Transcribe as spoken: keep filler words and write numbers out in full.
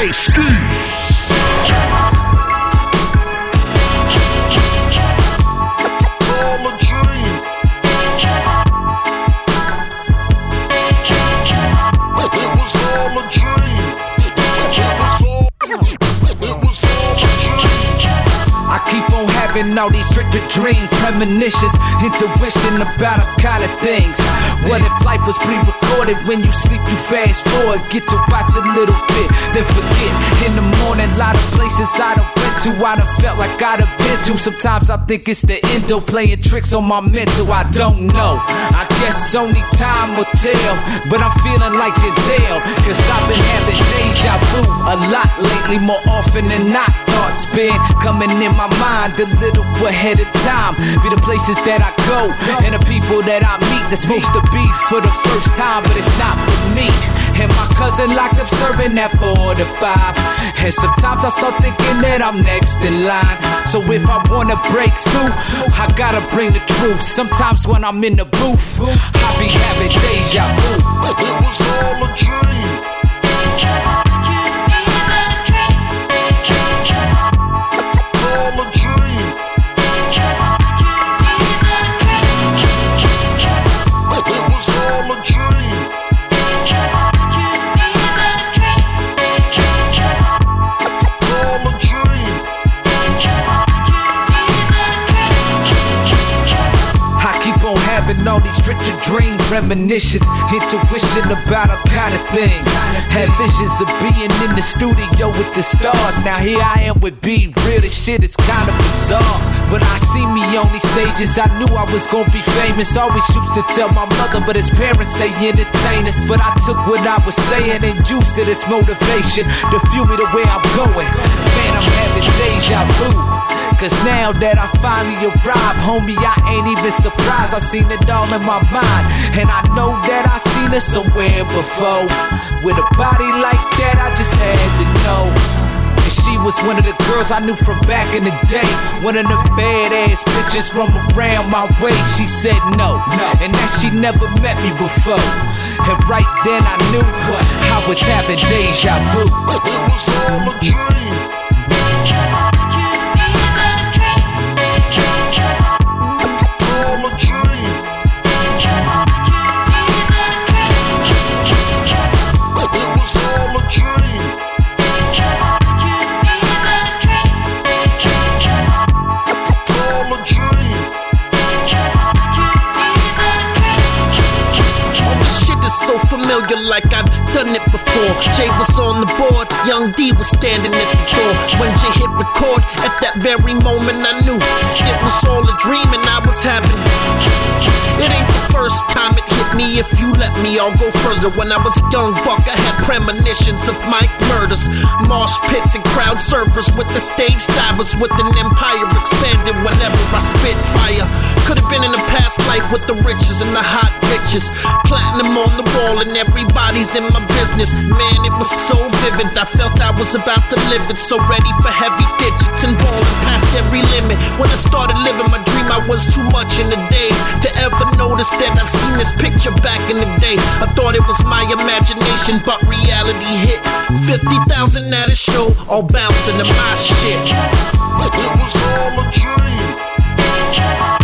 J Ski. All these stricter dreams, premonitions, intuition about a kind of things. What if life was pre-recorded? When you sleep, you fast forward, get to watch a little bit, then forget. In the morning, lot of places I done went to, I done felt like I done been to. Sometimes I think it's the endo playing tricks on my mental. I don't know. I guess only time will tell, but I'm feeling like Denzel, cause I've been having deja vu a lot lately, more often than not. Thoughts been coming in my mind a little ahead of time. Be the places that I go and the people that I meet that's supposed to be for the first time, but it's not for me. And my cousin locked up serving at four to five. And sometimes I start thinking that I'm next in line. So if I wanna break through, I gotta bring the truth. Sometimes when I'm in the booth, I be having deja vu. It was all a dream. All these stricter dreams, reminiscence, intuition about all kind of things. Had visions of being in the studio with the stars. Now here I am with B Real. This shit is kind of bizarre, but I see me on these stages. I knew I was gonna be famous. Always used to tell my mother, but his parents, they entertain us. But I took what I was saying and used it as motivation to fuel me the way I'm going. Man, I'm having deja vu. Cause now that I finally arrived, homie, I ain't even surprised. I seen it all in my mind, and I know that I seen it somewhere before. With a body like that, I just had to know. And she was one of the girls I knew from back in the day. One of the badass bitches from around my way. She said no, and that she never met me before. And right then I knew I was having deja vu. It was all a dream. So familiar, like I've done it before. Jay was on the board, Young D was standing at the door. When Jay hit record, at that very moment I knew it was all a dream and I was having. It ain't the first time it hit me. If you let me, I'll go further. When I was a young buck, I had premonitions of Mike murders, mosh pits and crowd surfers with the stage divers, with an empire expanded whenever I spit fire. Could've been in a past life with the riches and the hot bitches, platinum on the wall and everybody's in my business. Man, it was so vivid, I felt I was about to live it. So ready for heavy digits and balling past every limit. When I started living my dream, I was too much in the days to ever notice that I've seen this picture back in the day. I thought it was my imagination, but reality hit. Fifty thousand at a show, all bouncing to my shit. It was all a dream.